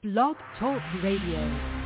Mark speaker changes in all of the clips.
Speaker 1: Blog Talk Radio.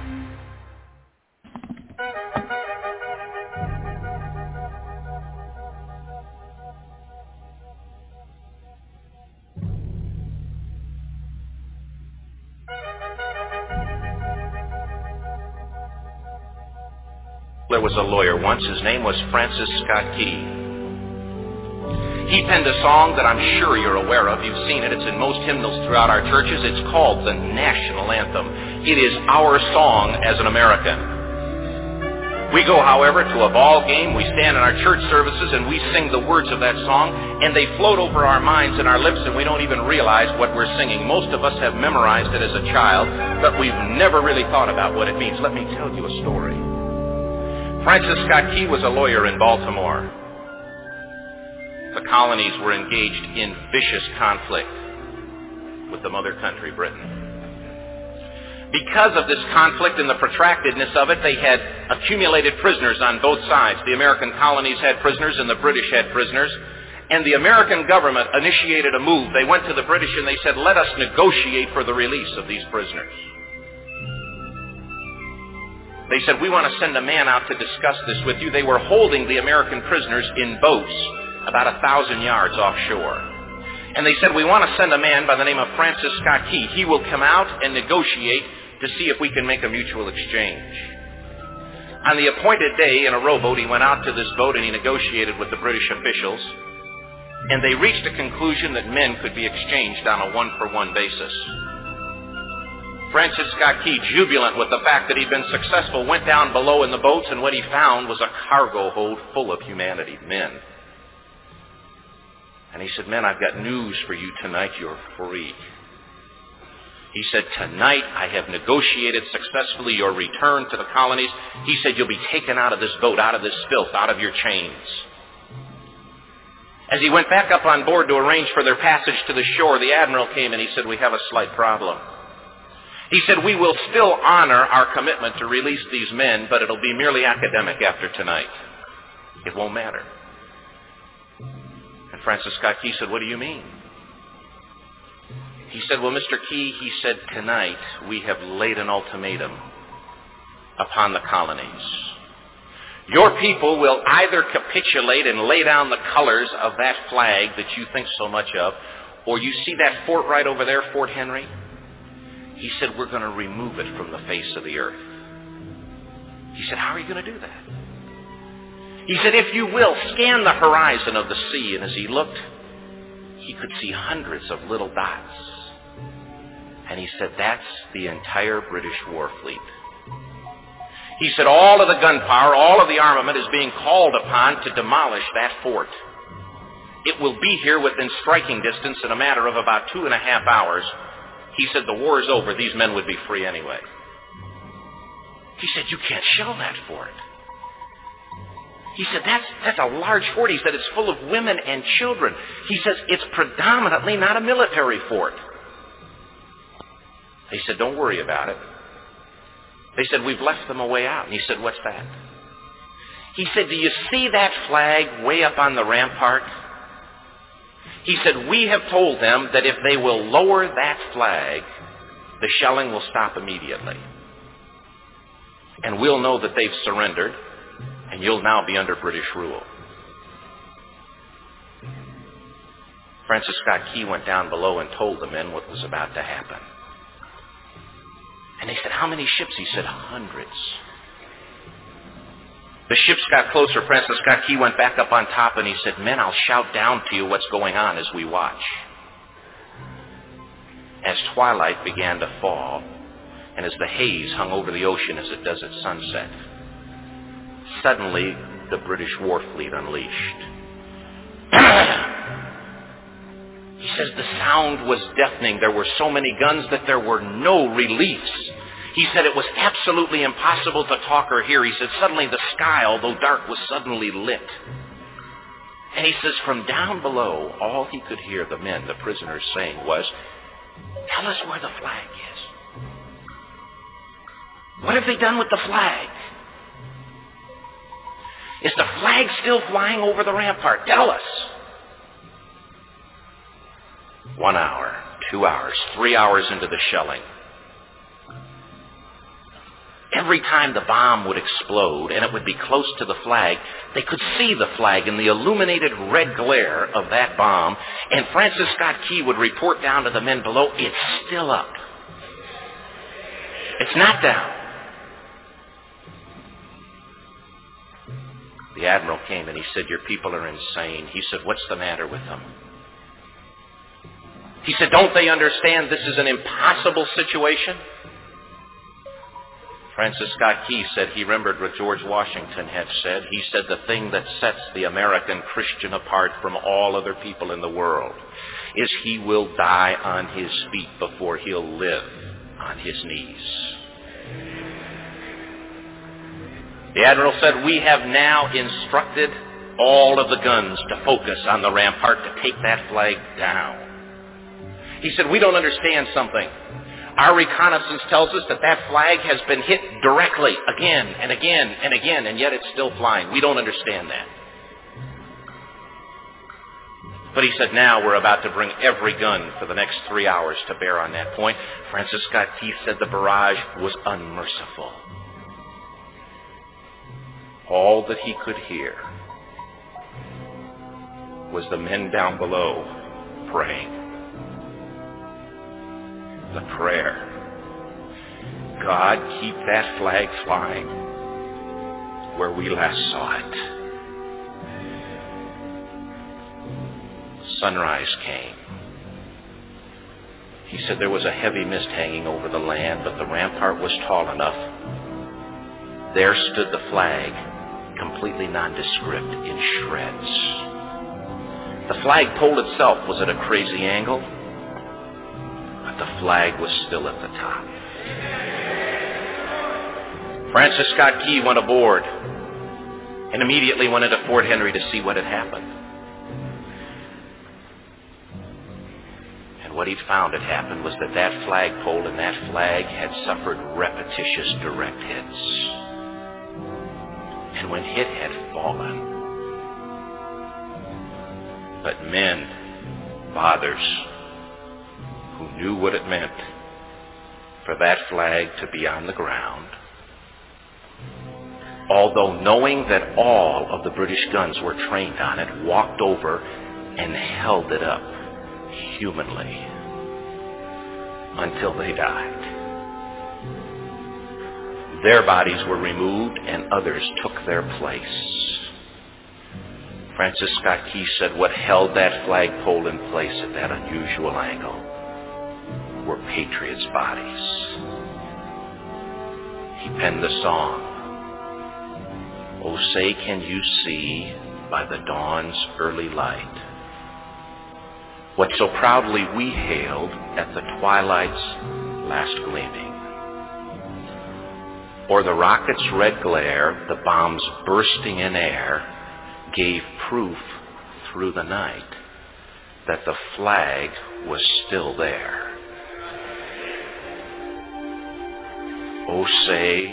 Speaker 2: There was a lawyer once. His name was Francis Scott Key. He penned a song that I'm sure you're aware of. You've seen it. It's in most hymnals throughout our churches. It's called the National Anthem. It is our song as an American. We go, however, to a ball game. We stand in our church services and we sing the words of that song, and they float over our minds and our lips, and we don't even realize what we're singing. Most of us have memorized it as a child, but we've never really thought about what it means. Let me tell you a story. Francis Scott Key was a lawyer in Baltimore. The colonies were engaged in vicious conflict with the mother country, Britain. Because of this conflict and the protractedness of it, they had accumulated prisoners on both sides. The American colonies had prisoners and the British had prisoners. And the American government initiated a move. They went to the British and they said, let us negotiate for the release of these prisoners. They said, we want to send a man out to discuss this with you. They were holding the American prisoners in boats about 1,000 yards offshore. And they said, we want to send a man by the name of Francis Scott Key. He will come out and negotiate to see if we can make a mutual exchange. On the appointed day in a rowboat, he went out to this boat and he negotiated with the British officials. And they reached a conclusion that men could be exchanged on a one-for-one basis. Francis Scott Key, jubilant with the fact that he'd been successful, went down below in the boats, and what he found was a cargo hold full of humanity, men. And he said, men, I've got news for you tonight. You're free. He said, tonight I have negotiated successfully your return to the colonies. He said, you'll be taken out of this boat, out of this filth, out of your chains. As he went back up on board to arrange for their passage to the shore, the admiral came and he said, we have a slight problem. He said, we will still honor our commitment to release these men, but it'll be merely academic after tonight. It won't matter. And Francis Scott Key said, what do you mean? He said, well, Mr. Key, he said, tonight we have laid an ultimatum upon the colonies. Your people will either capitulate and lay down the colors of that flag that you think so much of, or you see that fort right over there, Fort Henry? He said, we're going to remove it from the face of the earth. He said, how are you going to do that? He said, if you will, scan the horizon of the sea. And as he looked, he could see hundreds of little dots. And he said, that's the entire British war fleet. He said, all of the gunpowder, all of the armament is being called upon to demolish that fort. It will be here within striking distance in a matter of about 2.5 hours. He said, the war is over. These men would be free anyway. He said, you can't shell that fort. He said, that's a large fort. He said, it's full of women and children. He says, it's predominantly not a military fort. They said, don't worry about it. They said, we've left them a way out. And he said, what's that? He said, do you see that flag way up on the rampart? He said, we have told them that if they will lower that flag, the shelling will stop immediately. And we'll know that they've surrendered, and you'll now be under British rule. Francis Scott Key went down below and told the men what was about to happen. And they said, how many ships? He said, hundreds. The ships got closer. Francis Scott Key went back up on top and he said, men, I'll shout down to you what's going on as we watch. As twilight began to fall, and as the haze hung over the ocean as it does at sunset, suddenly the British war fleet unleashed. He says the sound was deafening. There were so many guns that there were no reliefs. He said it was absolutely impossible to talk or hear. He said suddenly the sky, although dark, was suddenly lit. And he says from down below, all he could hear the men, the prisoners, saying was, tell us where the flag is. What have they done with the flag? Is the flag still flying over the rampart? Tell us. 1 hour, 2 hours, 3 hours into the shelling, Every time the bomb would explode and it would be close to the flag, they could see the flag in the illuminated red glare of that bomb, and Francis Scott Key would report down to the men below, it's still up. It's not down. The admiral came and he said, your people are insane. He said, what's the matter with them? He said, don't they understand this is an impossible situation? Francis Scott Key said he remembered what George Washington had said. He said the thing that sets the American Christian apart from all other people in the world is he will die on his feet before he'll live on his knees. The admiral said, we have now instructed all of the guns to focus on the rampart to take that flag down. He said, we don't understand something. Our reconnaissance tells us that that flag has been hit directly again and again and again, and yet it's still flying. We don't understand that. But he said, now we're about to bring every gun for the next 3 hours to bear on that point. Francis Scott Key said the barrage was unmerciful. All that he could hear was the men down below praying. The prayer, God, keep that flag flying where we last saw it. Sunrise came. He said there was a heavy mist hanging over the land, but the rampart was tall enough. There stood the flag, completely nondescript, in shreds. The flagpole itself was at a crazy angle, but the flag was still at the top. Francis Scott Key went aboard and immediately went into Fort Henry to see what had happened. And what he'd found had happened was that that flagpole and that flag had suffered repetitious direct hits. And when it had fallen, but men, fathers, who knew what it meant for that flag to be on the ground, although knowing that all of the British guns were trained on it, walked over and held it up humanly until they died. Their bodies were removed and others took their place. Francis Scott Key said what held that flagpole in place at that unusual angle were patriots' bodies. He penned the song, "Oh, say can you see by the dawn's early light what so proudly we hailed at the twilight's last gleaming? Or the rocket's red glare, the bombs bursting in air, gave proof through the night that the flag was still there. Oh, say..."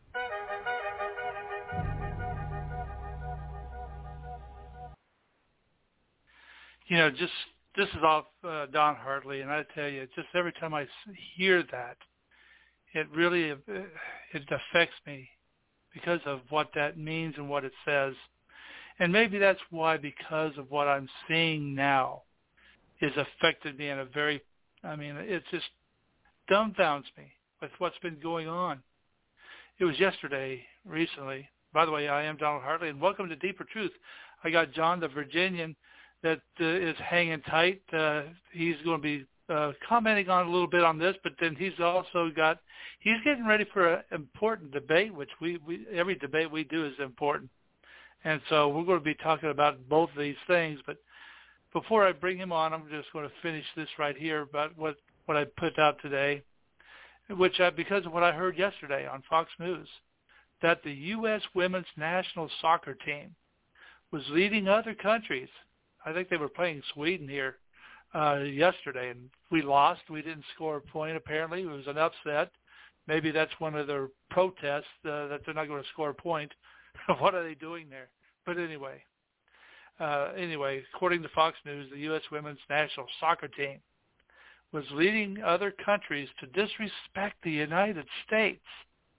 Speaker 3: You know, this is off Don Hartley, and I tell you, just every time I hear that, it really it affects me because of what that means and what it says. And maybe that's why, because of what I'm seeing now, has affected me in a very, it just dumbfounds me with what's been going on. It was yesterday, recently. By the way, I am Donald Hartley, and welcome to Deeper Truth. I got John the Virginian that is hanging tight. He's going to be commenting on a little bit on this, but then he's getting ready for an important debate, which we every debate we do is important. And so we're going to be talking about both of these things. But before I bring him on, I'm just going to finish this right here about what I put out today, which because of what I heard yesterday on Fox News, that the U.S. women's national soccer team was leading other countries. I think they were playing Sweden here yesterday, and we lost. We didn't score a point, apparently. It was an upset. Maybe that's one of their protests, that they're not going to score a point. What are they doing there? But anyway, according to Fox News, the U.S. women's national soccer team was leading other countries to disrespect the United States.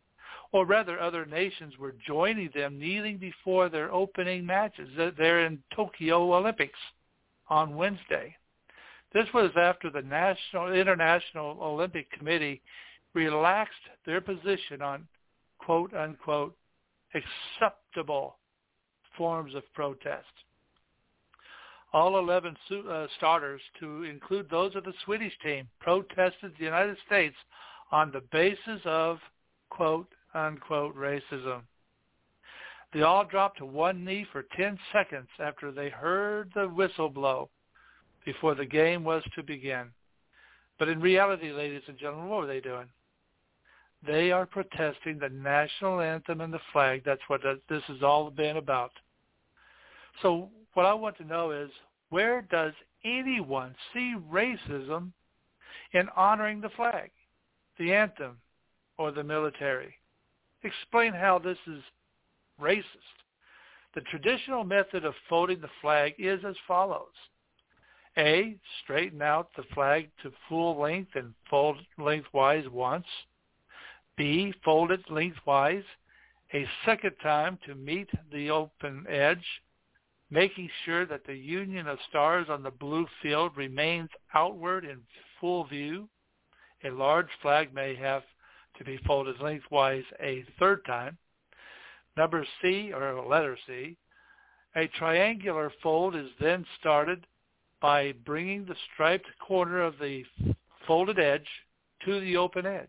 Speaker 3: or rather other nations were joining them, kneeling before their opening matches. They're in Tokyo Olympics on Wednesday. This was after the International Olympic Committee relaxed their position on quote-unquote acceptable forms of protest. All 11 starters, to include those of the Swedish team, protested the United States on the basis of quote-unquote racism. They all dropped to one knee for 10 seconds after they heard the whistle blow before the game was to begin. But in reality, ladies and gentlemen, what were they doing? They are protesting the national anthem and the flag. That's what this has all been about. So what I want to know is, where does anyone see racism in honoring the flag, the anthem, or the military? Explain how this is racist. The traditional method of folding the flag is as follows. A, straighten out the flag to full length and fold lengthwise once. B, fold it lengthwise a second time to meet the open edge, making sure that the union of stars on the blue field remains outward in full view. A large flag may have to be folded lengthwise a third time. Number C, or letter C, a triangular fold is then started by bringing the striped corner of the folded edge to the open edge.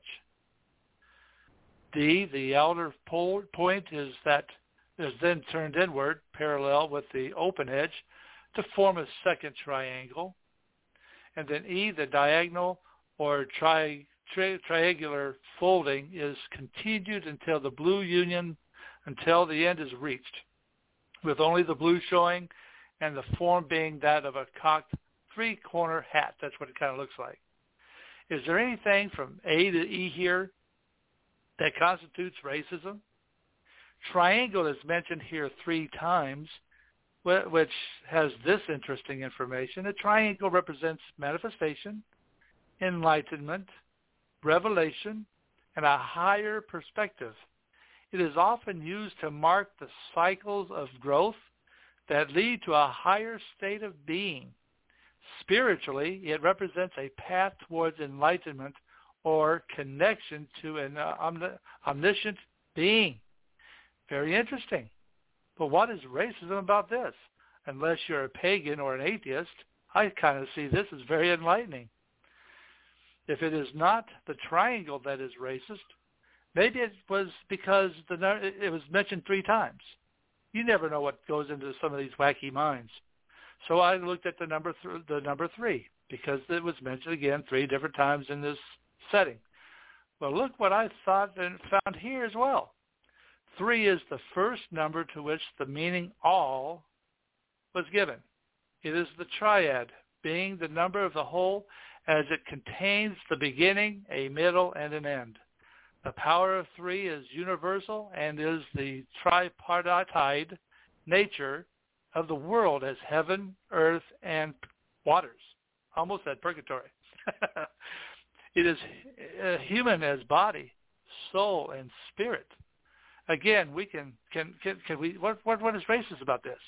Speaker 3: D, the outer point is then turned inward, parallel with the open edge, to form a second triangle. And then E, the diagonal or triangular folding is continued until the blue union, until the end is reached, with only the blue showing and the form being that of a cocked three-corner hat. That's what it kind of looks like. Is there anything from A to E here that constitutes racism? Triangle is mentioned here 3 times, which has this interesting information. A triangle represents manifestation, enlightenment, revelation, and a higher perspective. It is often used to mark the cycles of growth that lead to a higher state of being. Spiritually, it represents a path towards enlightenment or connection to an omniscient being. Very interesting. But what is racism about this? Unless you're a pagan or an atheist, I kind of see this as very enlightening. If it is not the triangle that is racist, maybe it was because it was mentioned 3 times. You never know what goes into some of these wacky minds. So I looked at the number 3 because it was mentioned again 3 different times in this setting. Well, look what I thought and found here as well. 3 is the first number to which the meaning all was given. It is the triad, being the number of the whole, as it contains the beginning, a middle, and an end. The power of 3 is universal and is the tripartite nature of the world as heaven, earth, and waters. Almost said purgatory. It is human as body, soul, and spirit. Again, we can we what is racist about this?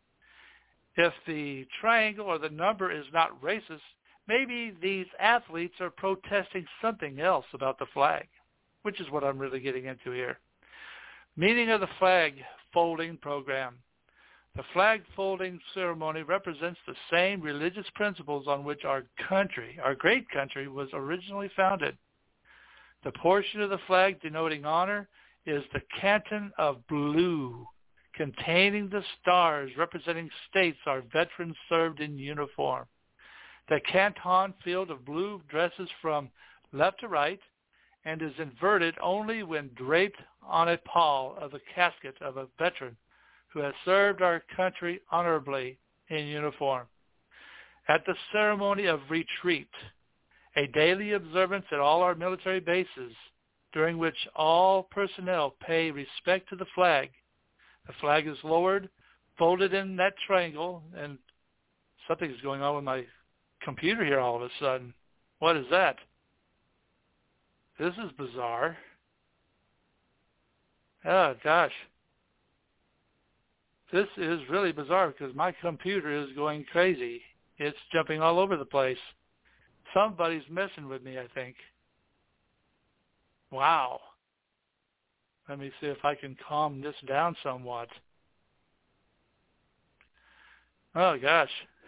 Speaker 3: If the triangle or the number is not racist, maybe these athletes are protesting something else about the flag, which is what I'm really getting into here. Meaning of the flag folding program. The flag folding ceremony represents the same religious principles on which our country, our great country, was originally founded. The portion of the flag denoting honor is the canton of blue, containing the stars representing states our veterans served in uniform. The canton field of blue dresses from left to right and is inverted only when draped on a pall of the casket of a veteran who has served our country honorably in uniform. At the ceremony of retreat, a daily observance at all our military bases, during which all personnel pay respect to the flag. The flag is lowered, folded in that triangle, and something's going on with my computer here all of a sudden. What is that? This is bizarre. Oh, gosh. This is really bizarre because my computer is going crazy. It's jumping all over the place. Somebody's messing with me, I think. Wow. Let me see if I can calm this down somewhat. Oh, gosh.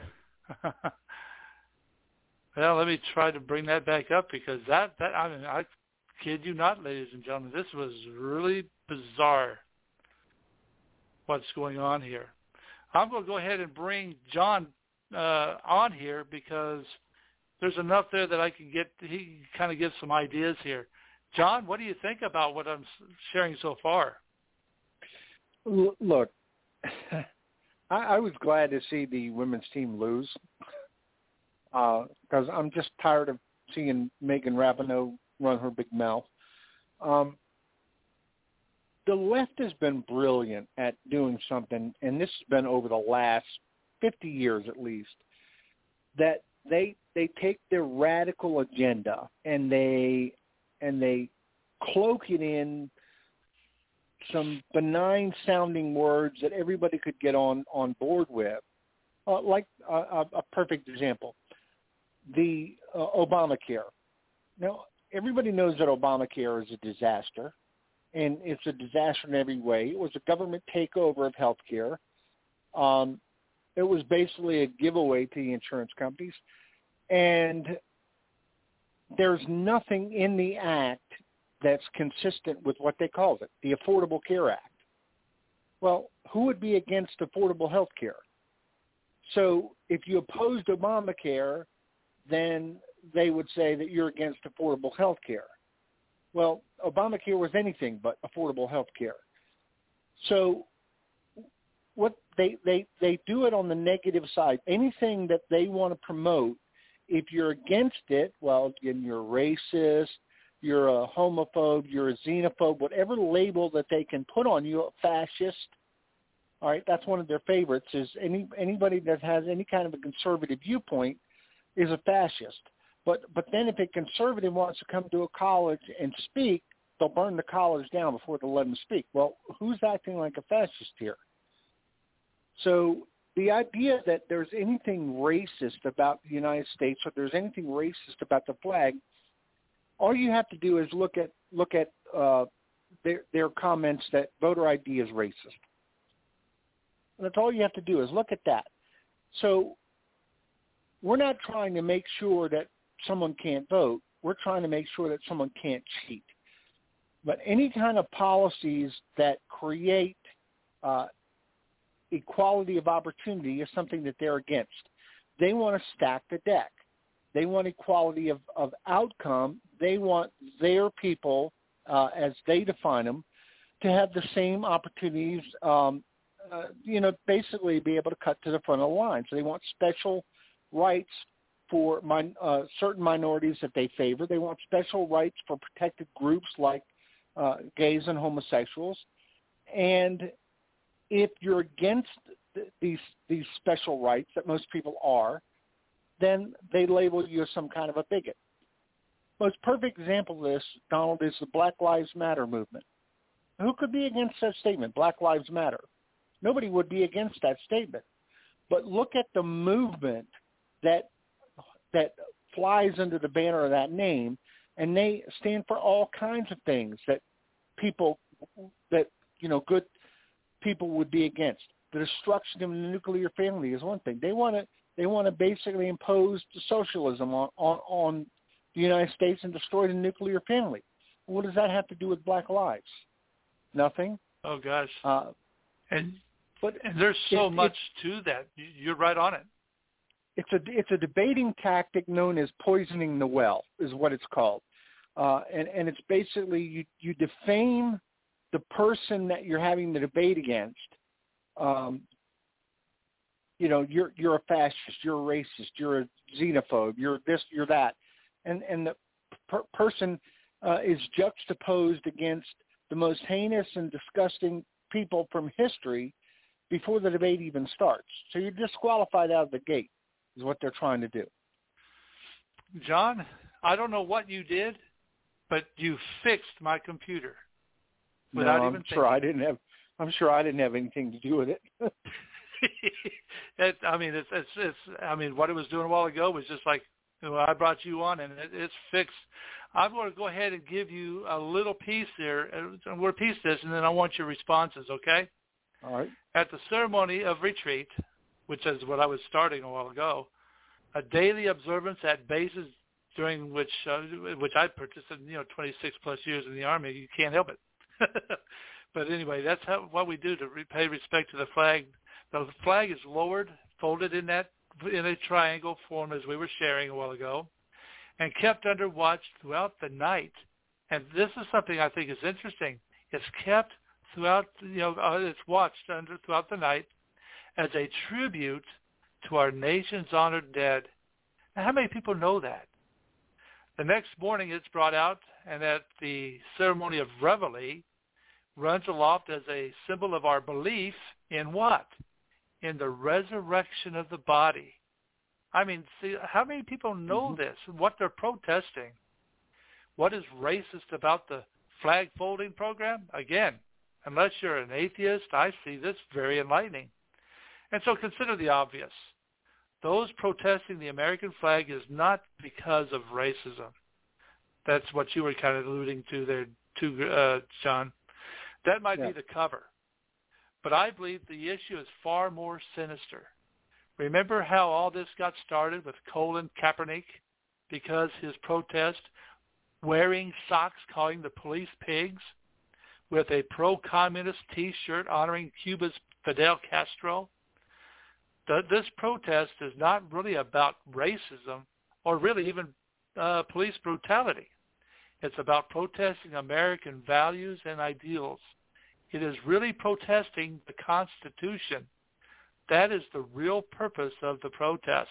Speaker 3: Well, let me try to bring that back up because I kid you not, ladies and gentlemen, this was really bizarre what's going on here. I'm going to go ahead and bring John on here because there's enough there that he can kind of give some ideas here. John, what do you think about what I'm sharing so far?
Speaker 4: Look, I was glad to see the women's team lose because I'm just tired of seeing Megan Rapinoe run her big mouth. The left has been brilliant at doing something, and this has been over the last 50 years at least, that they take their radical agenda and they cloak it in some benign sounding words that everybody could get on board with. Like a perfect example, the Obamacare. Now, everybody knows that Obamacare is a disaster, and it's a disaster in every way. It was a government takeover of health care. It was basically a giveaway to the insurance companies. And there's nothing in the act that's consistent with what they called it, the Affordable Care Act. Well, who would be against affordable health care? So if you opposed Obamacare, then they would say that you're against affordable health care. Well, Obamacare was anything but affordable health care. So what they do it on the negative side. Anything that they want to promote, if you're against it, well, again, you're racist, you're a homophobe, you're a xenophobe, whatever label that they can put on you, a fascist. All right, that's one of their favorites, is anybody that has any kind of a conservative viewpoint is a fascist. But then if a conservative wants to come to a college and speak, they'll burn the college down before they'll let them speak. Well, who's acting like a fascist here? So the idea that there's anything racist about the United States or there's anything racist about the flag, all you have to do is look at their comments that voter ID is racist. That's all you have to do is look at that. So we're not trying to make sure that someone can't vote. We're trying to make sure that someone can't cheat. But any kind of policies that create equality of opportunity is something that they're against. They want to stack the deck. They want equality of outcome. They want their people, as they define them, to have the same opportunities, basically be able to cut to the front of the line. So they want special rights for certain minorities that they favor. They want special rights for protected groups like gays and homosexuals. And if you're against these special rights that most people are, then they label you as some kind of a bigot. Most perfect example of this, Donald, is the Black Lives Matter movement. Who could be against that statement, Black Lives Matter? Nobody would be against that statement. But look at the movement that flies under the banner of that name, and they stand for all kinds of things that good people would be against. The destruction of the nuclear family is one thing. They want to basically impose socialism on the United States and destroy the nuclear family. What does that have to do with Black lives? Nothing.
Speaker 3: Oh gosh. And there's so much to that. You're right on it.
Speaker 4: It's a debating tactic known as poisoning the well, is what it's called, and it's basically you defame the person that you're having the debate against. You're a fascist, you're a racist, you're a xenophobe, you're this, you're that, and the person is juxtaposed against the most heinous and disgusting people from history before the debate even starts. So you're disqualified out of the gate, is what they're trying to do.
Speaker 3: John, I don't know what you did, but you fixed my computer. without
Speaker 4: no,
Speaker 3: even thinking.
Speaker 4: I'm sure I didn't have anything to do with it.
Speaker 3: It's what it was doing a while ago was just like, I brought you on and it's fixed. I'm going to go ahead and give you a little piece there, and we'll piece this, and then I want your responses, okay?
Speaker 4: All right.
Speaker 3: At the ceremony of retreat, which is what I was starting a while ago, a daily observance at bases during which I participated, 26 plus years in the Army. You can't help it. But anyway, that's what we do to pay respect to the flag. The flag is lowered, folded in a triangle form as we were sharing a while ago, and kept under watch throughout the night. And this is something I think is interesting. It's kept throughout, it's watched throughout the night as a tribute to our nation's honored dead. Now, how many people know that? The next morning it's brought out, and at the ceremony of Reveille, runs aloft as a symbol of our belief in what? In the resurrection of the body. I mean, see, how many people know this, what they're protesting? What is racist about the flag folding program? Again, unless you're an atheist, I see this very enlightening. And so consider the obvious. Those protesting the American flag is not because of racism. That's what you were kind of alluding to there, too, John. That might be the cover. But I believe the issue is far more sinister. Remember how all this got started with Colin Kaepernick because his protest wearing socks calling the police pigs with a pro-communist T-shirt honoring Cuba's Fidel Castro? This protest is not really about racism or really even police brutality. It's about protesting American values and ideals. It is really protesting the Constitution. That is the real purpose of the protest.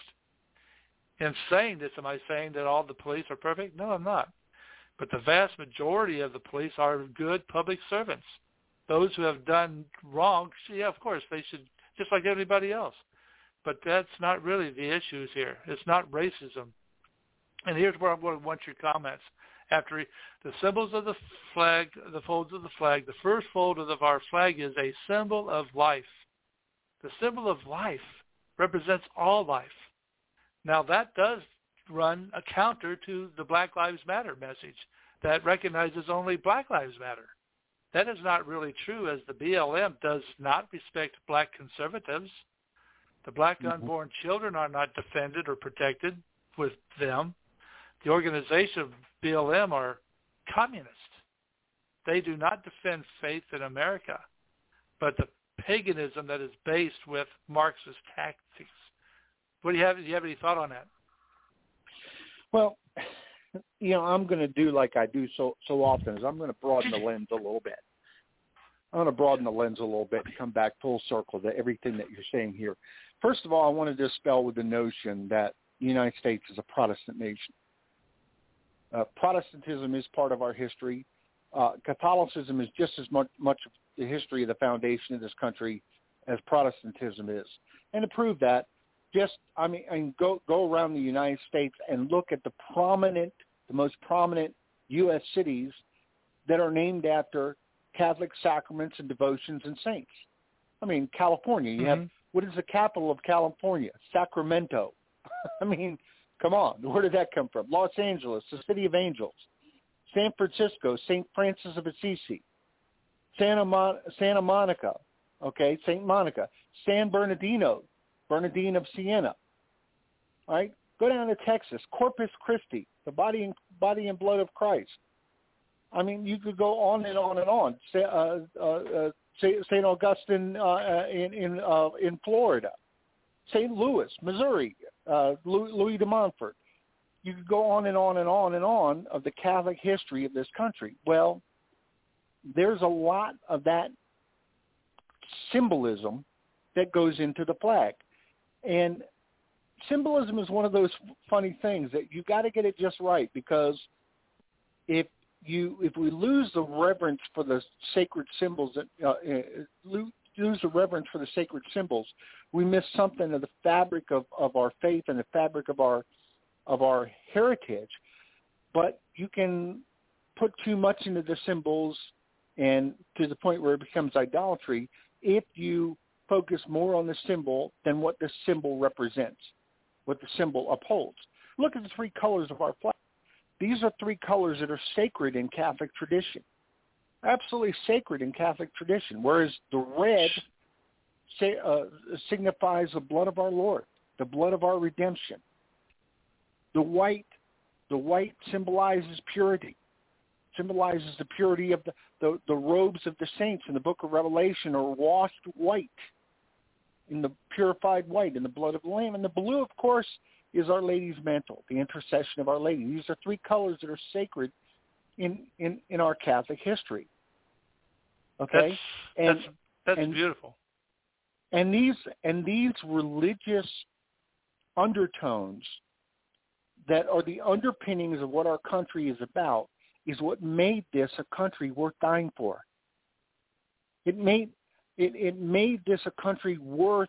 Speaker 3: In saying this, am I saying that all the police are perfect? No, I'm not. But the vast majority of the police are good public servants. Those who have done wrong, yeah, of course, they should, just like everybody else. But that's not really the issues here. It's not racism. And here's where I'm going to want your comments. After the symbols of the flag, the folds of the flag, the first fold of our flag is a symbol of life. The symbol of life represents all life. Now that does run a counter to the Black Lives Matter message that recognizes only Black Lives Matter. That is not really true, as the BLM does not respect black conservatives. The black unborn children are not defended or protected with them. The organization of BLM are communist. They do not defend faith in America, but the paganism that is based with Marxist tactics. What do you have? Do you have any thought on that?
Speaker 4: Well, I'm going to do like I do so often, is I'm going to broaden the lens a little bit. I'm going to broaden the lens a little bit and come back full circle to everything that you're saying here. First of all, I want to dispel with the notion that the United States is a Protestant nation. Protestantism is part of our history. Catholicism is just as much of the history of the foundation of this country as Protestantism is. And to prove that, go around the United States and look at the most prominent U.S. cities that are named after Catholic sacraments and devotions and saints. I mean, California, you have, what is the capital of California? Sacramento. I mean, come on, where did that come from? Los Angeles, the city of angels. San Francisco, St. Francis of Assisi. Santa Monica, okay, St. Monica. San Bernardino, Bernardine of Siena. All right, go down to Texas, Corpus Christi, the body and blood of Christ. I mean, you could go on and on and on. St. Augustine in Florida. St. Louis, Missouri, Louis de Montfort. You could go on and on and on and on of the Catholic history of this country. Well, there's a lot of that symbolism that goes into the flag. And symbolism is one of those funny things that you got to get it just right, because if we lose the reverence for the sacred symbols, lose the reverence for the sacred symbols, we miss something of the fabric of our faith and the fabric of our heritage. But you can put too much into the symbols and to the point where it becomes idolatry if you focus more on the symbol than what the symbol represents, what the symbol upholds. Look at the three colors of our flag. These are three colors that are sacred in Catholic tradition, absolutely sacred in Catholic tradition, whereas the red signifies the blood of our Lord, the blood of our redemption. The white symbolizes purity, symbolizes the purity of the robes of the saints in the book of Revelation are washed white, in the purified white, in the blood of the Lamb. And the blue, of course, is Our Lady's mantle, the intercession of Our Lady. These are three colors that are sacred in our Catholic history. Okay?
Speaker 3: That's beautiful.
Speaker 4: And these religious undertones that are the underpinnings of what our country is about is what made this a country worth dying for. It made this a country worth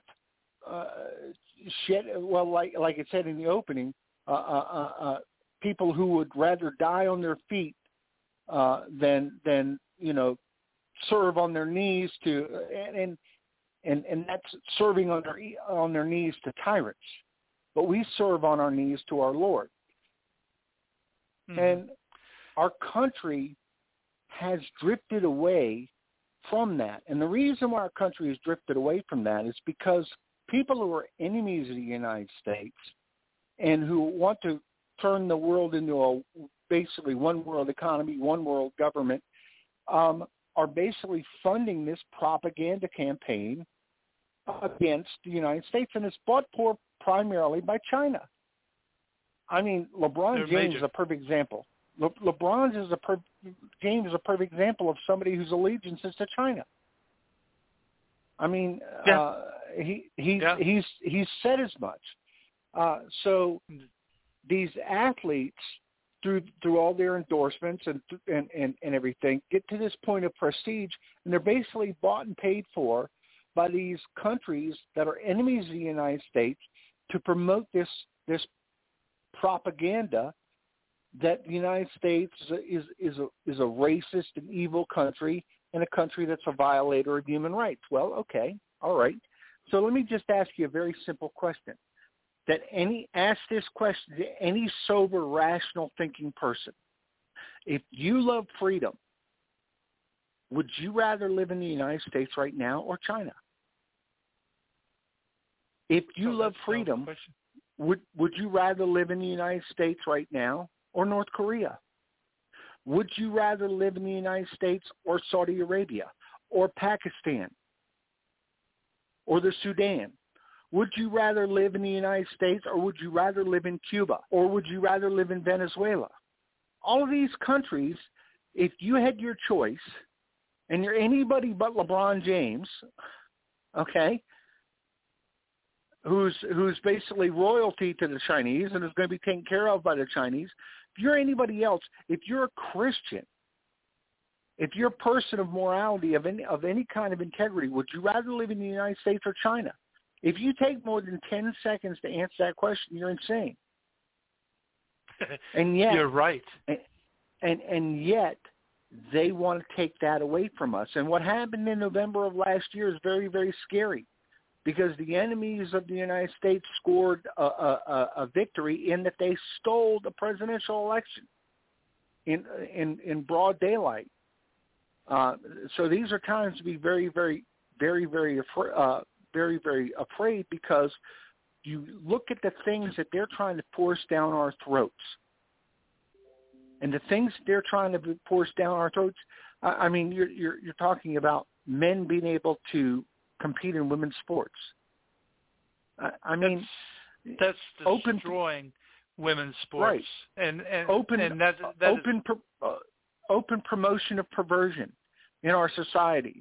Speaker 4: like it said in the opening, people who would rather die on their feet than serve on their knees to and that's serving on their knees to tyrants. But we serve on our knees to our Lord. Mm-hmm. And our country has drifted away from that. And the reason why our country has drifted away from that is because people who are enemies of the United States and who want to turn the world into basically one world economy, one world government, are basically funding this propaganda campaign against the United States, and it's bought for primarily by China. I mean, LeBron James is a perfect example. LeBron James is a perfect example of somebody whose allegiance is to China. I mean, he's said as much. So these athletes, through all their endorsements and everything, get to this point of prestige, and they're basically bought and paid for by these countries that are enemies of the United States to promote this propaganda that the United States is a racist and evil country and a country that's a violator of human rights. Well, okay, all right. So let me just ask you a very simple question. Ask this question to any sober, rational thinking person. If you love freedom, would you rather live in the United States right now or China? If you love freedom, would you rather live in the United States right now or North Korea? Would you rather live in the United States or Saudi Arabia or Pakistan or the Sudan? Would you rather live in the United States or would you rather live in Cuba or would you rather live in Venezuela? All of these countries, if you had your choice and you're anybody but LeBron James, okay, who's basically royalty to the Chinese and is going to be taken care of by the Chinese, if you're anybody else, if you're a Christian, if you're a person of morality, of any kind of integrity, would you rather live in the United States or China? If you take more than 10 seconds to answer that question, you're insane. And yet,
Speaker 3: you're right.
Speaker 4: And yet, they want to take that away from us. And what happened in November of last year is very, very scary, because the enemies of the United States scored a victory in that they stole the presidential election in broad daylight. So these are times to be very, very, very, very very, very afraid, because you look at the things that they're trying to force down our throats. And the things that they're trying to force down our throats, I mean, you're talking about men being able to compete in women's sports. I mean,
Speaker 3: that's destroying women's sports.
Speaker 4: Right.
Speaker 3: And
Speaker 4: open promotion of perversion in our society.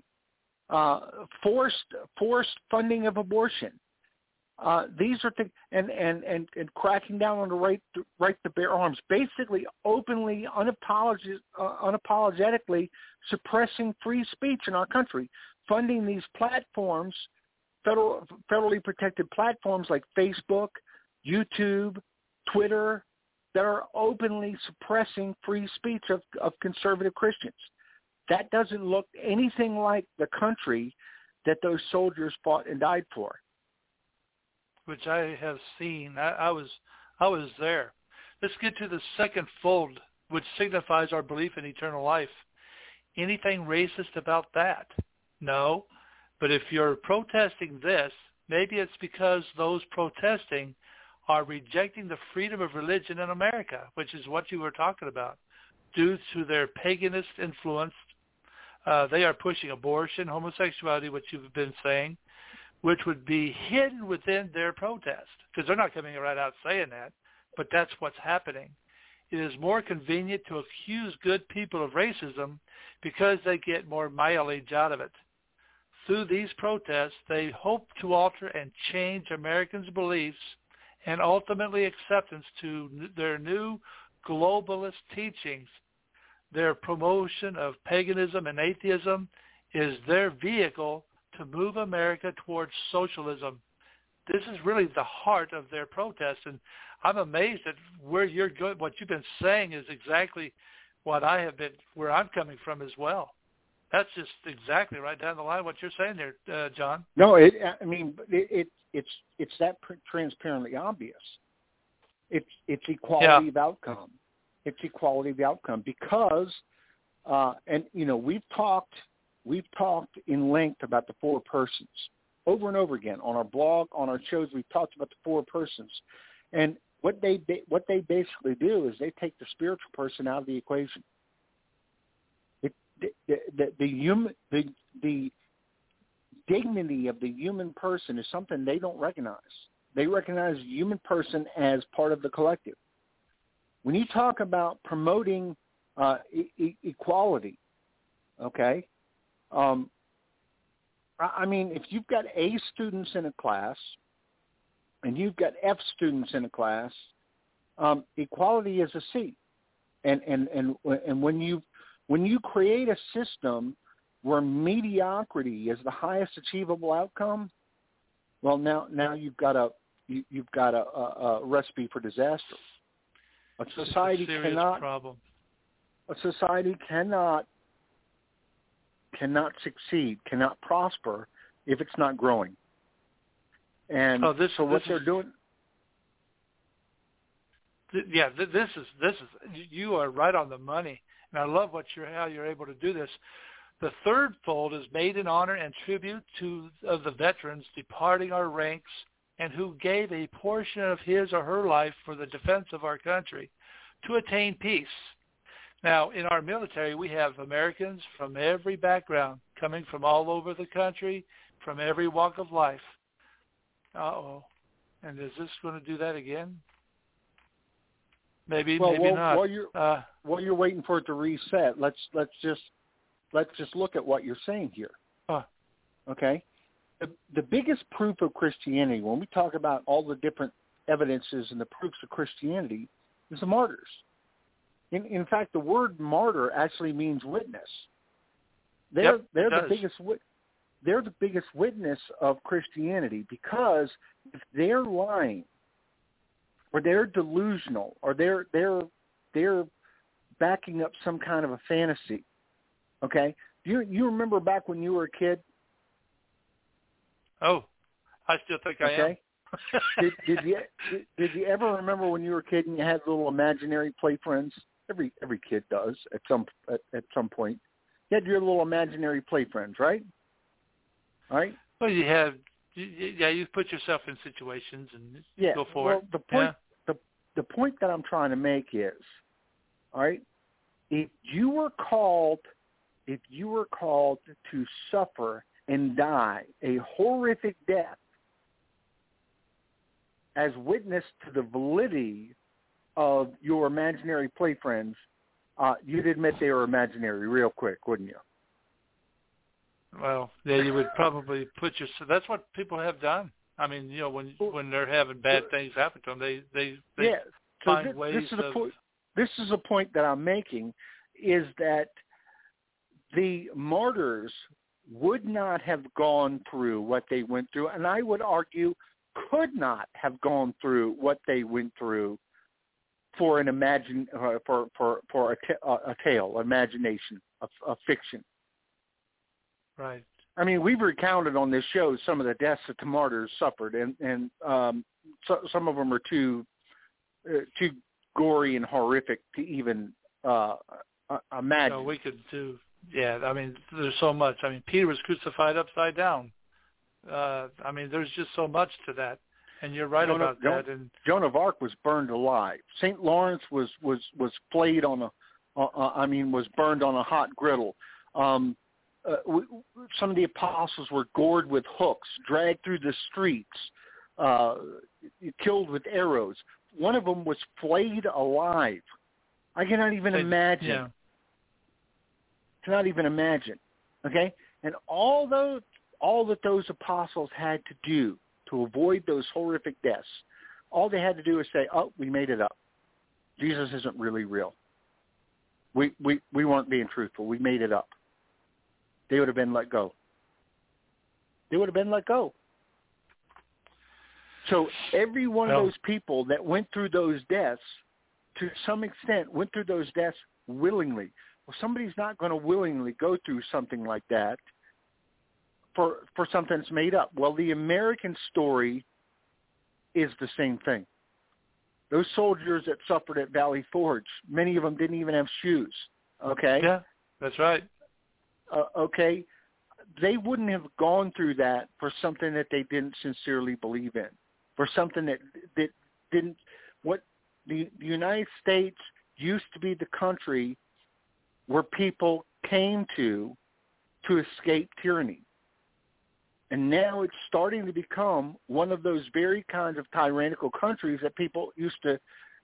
Speaker 4: Forced funding of abortion. These are things, and cracking down on the right to bear arms. Basically, openly, unapologetically suppressing free speech in our country. Funding these platforms, federally protected platforms like Facebook, YouTube, Twitter, that are openly suppressing free speech of conservative Christians. that doesn't look anything like the country that those soldiers fought and died for.
Speaker 3: Which I have seen. I was there. Let's get to the second fold, which signifies our belief in eternal life. Anything racist about that? No. But if you're protesting this, maybe it's because those protesting are rejecting the freedom of religion in America, which is what you were talking about. Due to their paganist influence, they are pushing abortion, homosexuality, which you've been saying, which would be hidden within their protest, because they're not coming right out saying that, but that's what's happening. It is more convenient to accuse good people of racism because they get more mileage out of it. Through these protests, they hope to alter and change Americans' beliefs and ultimately acceptance to their new globalist teachings. Their promotion of paganism and atheism is their vehicle to move America towards socialism. This is really the heart of their protest, and I'm amazed at where you're going. What you've been saying is exactly what I have been, where I'm coming from as well. That's just exactly right down the line what you're saying there, John.
Speaker 4: No, it's that transparently obvious. It's equality of outcome. It's equality of outcome because, and we've talked in length about the four persons over and over again on our blog, on our shows. We've talked about the four persons, and what they basically do is they take the spiritual person out of the equation. The dignity of the human person is something they don't recognize. They recognize the human person as part of the collective. When you talk about promoting equality, okay, if you've got A students in a class and you've got F students in a class, equality is a C. And when you create a system where mediocrity is the highest achievable outcome, well, now you've got a recipe for disaster. A society cannot succeed, cannot prosper if it's not growing. And what they're doing.
Speaker 3: Yeah, this is you are right on the money, and I love how you're able to do this. The third fold is made in honor and tribute of the veterans departing our ranks and who gave a portion of his or her life for the defense of our country to attain peace. Now, in our military, we have Americans from every background coming from all over the country, from every walk of life. Uh-oh. And is this going to do that again? Maybe not.
Speaker 4: While you're waiting for it to reset, let's just look at what you're saying here. Okay? The biggest proof of Christianity, when we talk about all the different evidences and the proofs of Christianity, is the martyrs. In fact, the word martyr actually means witness. They're the biggest witness of Christianity, because if they're lying or they're delusional or they're backing up some kind of a fantasy, okay? You remember back when you were a kid?
Speaker 3: Oh, I still think I am.
Speaker 4: Did you ever remember when you were a kid and you had little imaginary play friends? Every kid does at some point. You had your little imaginary play friends, right? Right?
Speaker 3: Well, you put yourself in situations and go for it.
Speaker 4: The point that I'm trying to make is, all right, if you were called to suffer and die a horrific death as witness to the validity of your imaginary play friends, you'd admit they were imaginary real quick, wouldn't you?
Speaker 3: Well, yeah, you would probably that's what people have done. I mean, when they're having bad things happen to them, they find ways of...
Speaker 4: This is a point that I'm making, is that the martyrs would not have gone through what they went through, and I would argue could not have gone through what they went through for an a tale, imagination, a fiction.
Speaker 3: Right.
Speaker 4: I mean, we've recounted on this show some of the deaths that the martyrs suffered, and some of them are too gory and horrific to even imagine.
Speaker 3: So we could do, yeah. I mean, there's so much. I mean, Peter was crucified upside down. I mean, there's just so much to that, and you're right about that. And
Speaker 4: Joan of Arc was burned alive. St. Lawrence was flayed was burned on a hot griddle. Some of the apostles were gored with hooks, dragged through the streets, killed with arrows. One of them was flayed alive. I cannot even imagine.
Speaker 3: Yeah.
Speaker 4: Cannot even imagine. Okay? And all that those apostles had to do to avoid those horrific deaths, all they had to do is say, "Oh, we made it up. Jesus isn't really real. We weren't being truthful. We made it up." They would have been let go. They would have been let go. So every one of those people that went through those deaths, to some extent, went through those deaths willingly. Well, somebody's not going to willingly go through something like that for something that's made up. Well, the American story is the same thing. Those soldiers that suffered at Valley Forge, many of them didn't even have shoes. Okay?
Speaker 3: Yeah, that's right.
Speaker 4: Okay? They wouldn't have gone through that for something that they didn't sincerely believe in, for something that didn't. What the United States used to be the country where people came to escape tyranny. And now it's starting to become one of those very kinds of tyrannical countries that people used to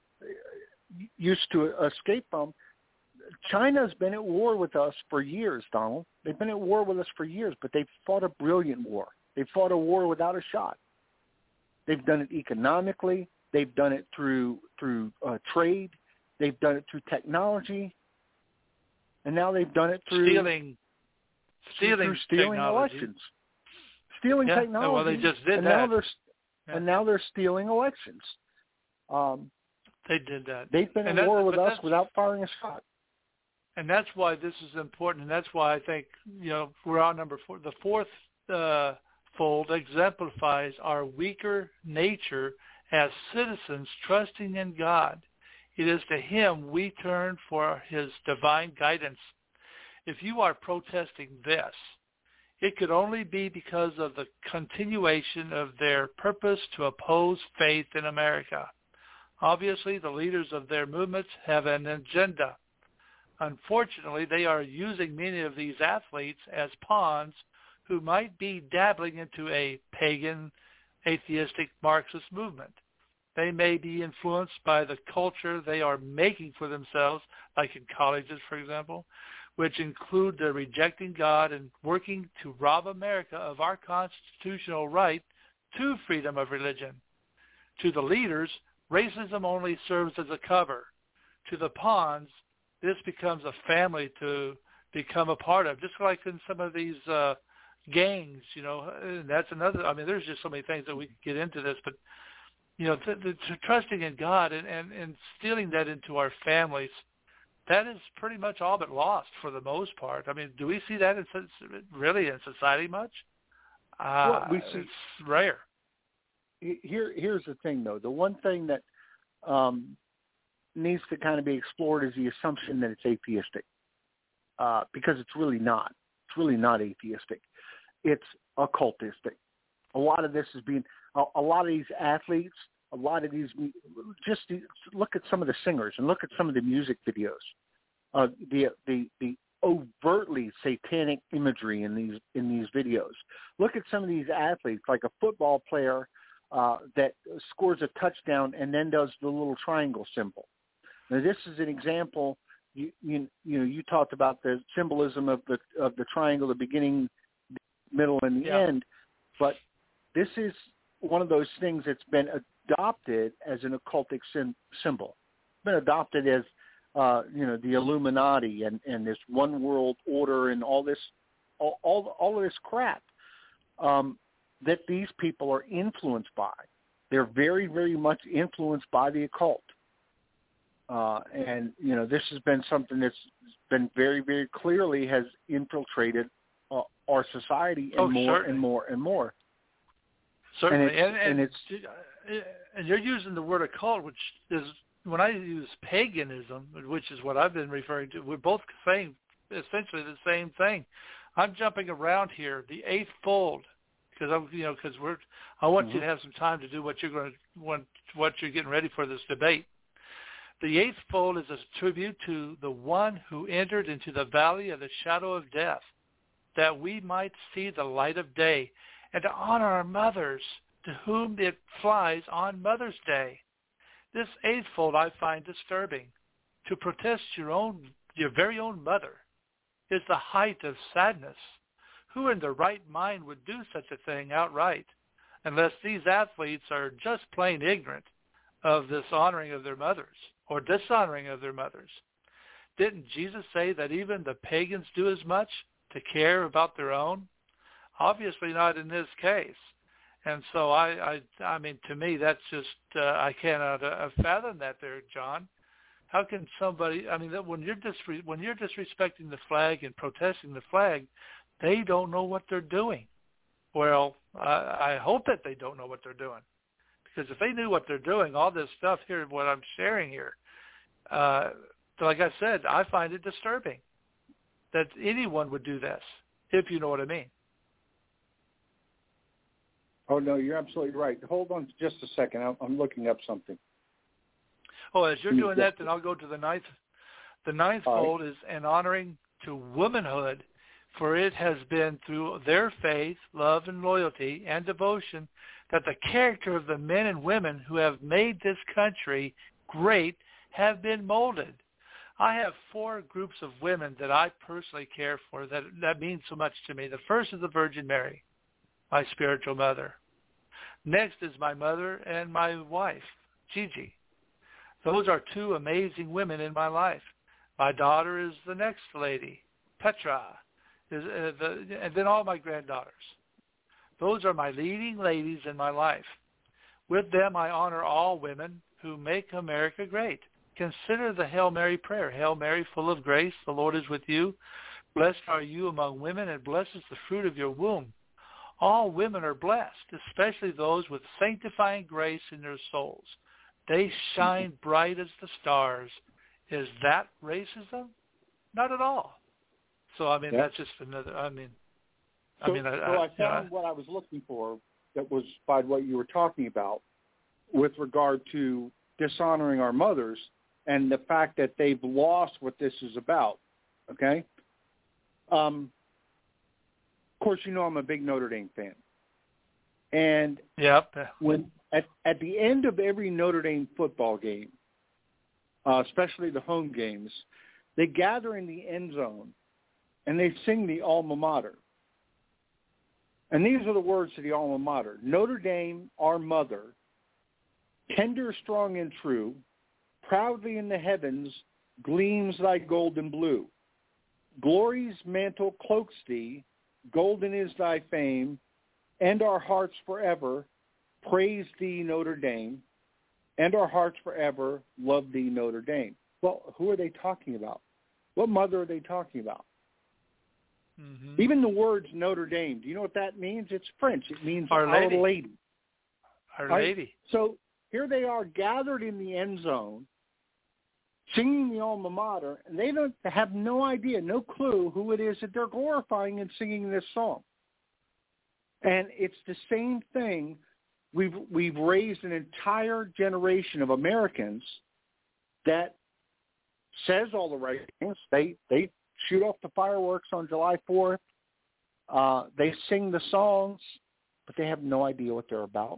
Speaker 4: escape from. China's been at war with us for years, Donald. They've been at war with us for years, but they've fought a brilliant war. They've fought a war without a shot. They've done it economically. They've done it through trade. They've done it through technology. And now they've done it through stealing elections. Stealing technology.
Speaker 3: Well, they just did
Speaker 4: and
Speaker 3: that.
Speaker 4: And now they're stealing elections.
Speaker 3: They did that.
Speaker 4: They've been at war with us without firing a shot.
Speaker 3: And that's why this is important, and that's why I think, we're on number 4. The fourth fold exemplifies our weaker nature as citizens trusting in God. It is to Him we turn for His divine guidance. If you are protesting this, it could only be because of the continuation of their purpose to oppose faith in America. Obviously, the leaders of their movements have an agenda. Unfortunately, they are using many of these athletes as pawns who might be dabbling into a pagan, atheistic Marxist movement. They may be influenced by the culture they are making for themselves, like in colleges, for example, which include the rejecting God and working to rob America of our constitutional right to freedom of religion. To the leaders, racism only serves as a cover. To the pawns, this becomes a family to become a part of, just like in some of these gangs, and that's another, there's just so many things that we could get into this, but, trusting in God and stealing that into our families, that is pretty much all but lost for the most part. Do we see that really in society much?
Speaker 4: Well, we see,
Speaker 3: it's rare.
Speaker 4: Here's the thing, though. The one thing that needs to kind of be explored is the assumption that it's atheistic, because it's really not. It's really not atheistic. It's occultistic. A lot of this is being a lot of these athletes, a lot of these. Just look at some of the singers and look at some of the music videos. The overtly satanic imagery in these videos. Look at some of these athletes, like a football player that scores a touchdown and then does the little triangle symbol. Now, this is an example. You talked about the symbolism of the triangle, the beginning, middle, and the end, but this is one of those things that's been adopted as an occultic symbol. It's been adopted as the Illuminati and this one world order and all this, all of this crap that these people are influenced by. They're very, very much influenced by the occult. And, this has been something that's been very, very clearly has infiltrated our society and more
Speaker 3: certainly.
Speaker 4: and more and more.
Speaker 3: Certainly.
Speaker 4: And
Speaker 3: you're using the word occult, which is, when I use paganism, which is what I've been referring to, we're both saying essentially the same thing. I'm jumping around here, the eighth fold, because I want you to have some time to do what you're getting ready for this debate. The eighth fold is a tribute to the one who entered into the valley of the shadow of death, that we might see the light of day, and to honor our mothers, to whom it flies on Mother's Day. This eighth fold I find disturbing. To protest your very own mother is the height of sadness. Who in their right mind would do such a thing outright, unless these athletes are just plain ignorant of this honoring of their mothers or dishonoring of their mothers? Didn't Jesus say that even the pagans do as much to care about their own? Obviously not in this case. And so I mean, to me, that's just, I cannot fathom that there, John. How can somebody, when you're disrespecting the flag and protesting the flag, they don't know what they're doing. Well, I hope that they don't know what they're doing. Because if they knew what they're doing, all this stuff here, what I'm sharing here, like I said, I find it disturbing that anyone would do this, if you know what I mean.
Speaker 4: Oh, no, you're absolutely right. Hold on just a second. I'm looking up something.
Speaker 3: Oh, as you're doing that, then I'll go to the ninth. The ninth fold is an honoring to womanhood, for it has been through their faith, love, and loyalty and devotion that the character of the men and women who have made this country great have been molded. I have 4 groups of women that I personally care for that mean so much to me. The first is the Virgin Mary, my spiritual mother. Next is my mother and my wife, Gigi. Those are 2 amazing women in my life. My daughter is the next lady, Petra, and then all my granddaughters. Those are my leading ladies in my life. With them, I honor all women who make America great. Consider the Hail Mary prayer. Hail Mary, full of grace, the Lord is with you. Blessed are you among women, and blessed is the fruit of your womb. All women are blessed, especially those with sanctifying grace in their souls. They shine bright as the stars. Is that racism? Not at all. So, that's just another,
Speaker 4: So I found what I was looking for that was by what you were talking about with regard to dishonoring our mothers and the fact that they've lost what this is about, okay? Of course, I'm a big Notre Dame fan. And when at the end of every Notre Dame football game, especially the home games, they gather in the end zone and they sing the alma mater. And these are the words to the alma mater. Notre Dame, our mother, tender, strong, and true, proudly in the heavens gleams thy golden blue. Glory's mantle cloaks thee, golden is thy fame, and our hearts forever praise thee, Notre Dame, and our hearts forever love thee, Notre Dame. Well, who are they talking about? What mother are they talking about? Mm-hmm. Even the words Notre Dame, do you know what that means? It's French. It means Our Lady.
Speaker 3: Our Lady.
Speaker 4: So here they are gathered in the end zone, singing the alma mater, and they have no idea, no clue who it is that they're glorifying and singing this song. And it's the same thing. We've raised an entire generation of Americans that says all the right things. They shoot off the fireworks on July 4th. They sing the songs, but they have no idea what they're about.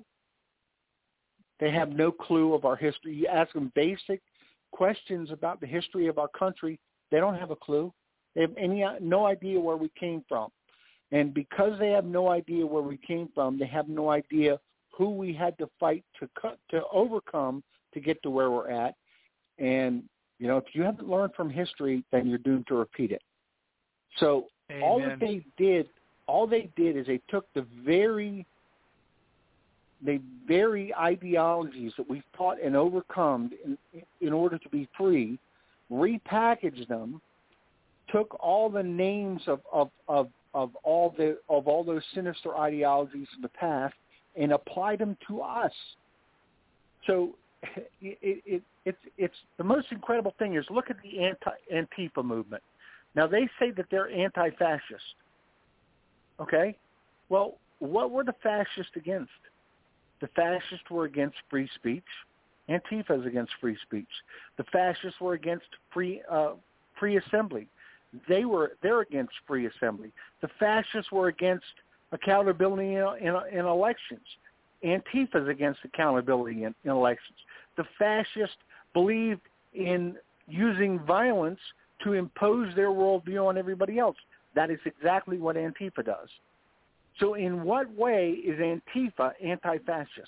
Speaker 4: They have no clue of our history. You ask them basic questions about the history of our country, they don't have a clue. They have no idea where we came from. And because they have no idea where we came from, they have no idea who we had to fight to overcome to get to where we're at. And, if you haven't learned from history, then you're doomed to repeat it. So
Speaker 3: Amen.
Speaker 4: all they did is they took the very they very ideologies that we've fought and overcome in order to be free, repackaged them, took all the names of all those sinister ideologies in the past and applied them to us. So it's the most incredible thing is look at the Antifa movement. Now they say that they're anti-fascist. Okay? Well, what were the fascists against? The fascists were against free speech. Antifa is against free speech. The fascists were against free assembly. They're against free assembly. The fascists were against accountability in elections. Antifa is against accountability in elections. The fascists believed in using violence to impose their worldview on everybody else. That is exactly what Antifa does. So in what way is Antifa anti-fascist?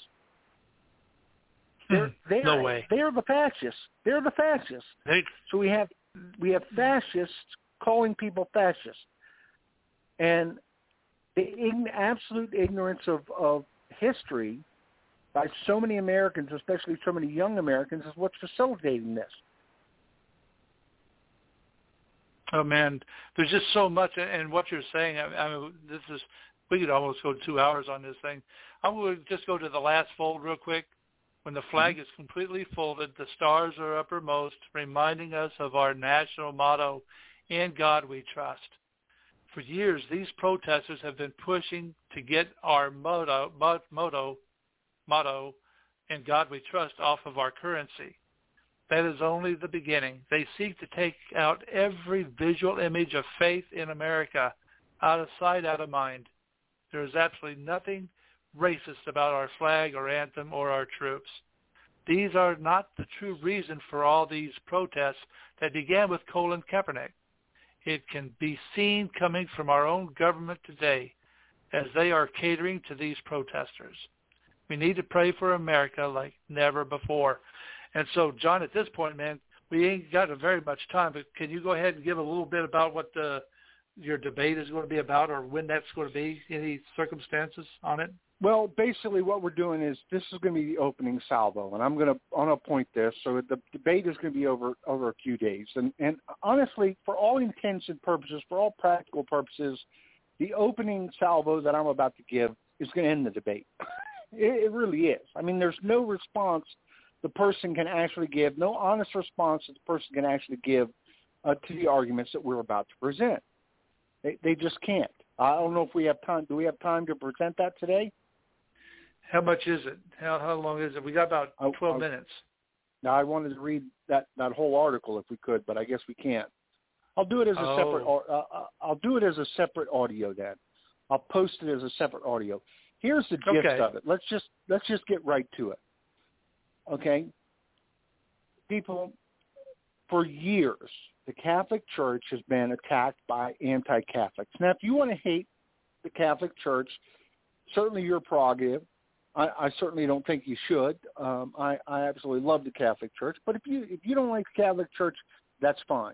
Speaker 3: No way.
Speaker 4: They're the fascists. They're the fascists. So we have fascists calling people fascists. And the absolute ignorance of history by so many Americans, especially so many young Americans, is what's facilitating this.
Speaker 3: Oh, man, there's just so much in what you're saying. I mean, we could almost go 2 hours on this thing. I'm going to just go to the last fold real quick. When the flag is completely folded, the stars are uppermost, reminding us of our national motto, "In God We Trust." For years, these protesters have been pushing to get our motto, "In God We Trust," off of our currency. That is only the beginning. They seek to take out every visual image of faith in America, out of sight, out of mind. There is absolutely nothing racist about our flag or anthem or our troops. These are not the true reason for all these protests that began with Colin Kaepernick. It can be seen coming from our own government today as they are catering to these protesters. We need to pray for America like never before. And so, John, at this point, man, we ain't got very much time, but can you go ahead and give a little bit about what your debate is going to be about or when that's going to be, any circumstances on it?
Speaker 4: Well, basically what we're doing is this is going to be the opening salvo, and I'm going to point this. So the debate is going to be over a few days. And honestly, for all intents and purposes, for all practical purposes, the opening salvo that I'm about to give is going to end the debate. It really is. I mean, there's no response the person can actually give, no honest response that the person can actually give to the arguments that we're about to present. They just can't. I don't know if we have time. Do we have time to present that today?
Speaker 3: How much is it? How long is it? We got about 12 minutes.
Speaker 4: Now, I wanted to read that whole article if we could, but I guess we can't. I'll do it as a separate. I'll do it as a separate audio then. I'll post it as a separate audio. Here's the gist of it. Let's just get right to it. Okay, people, for years, the Catholic Church has been attacked by anti-Catholics. Now, if you want to hate the Catholic Church, certainly your prerogative. I certainly don't think you should. I absolutely love the Catholic Church, but if you don't like the Catholic Church, that's fine.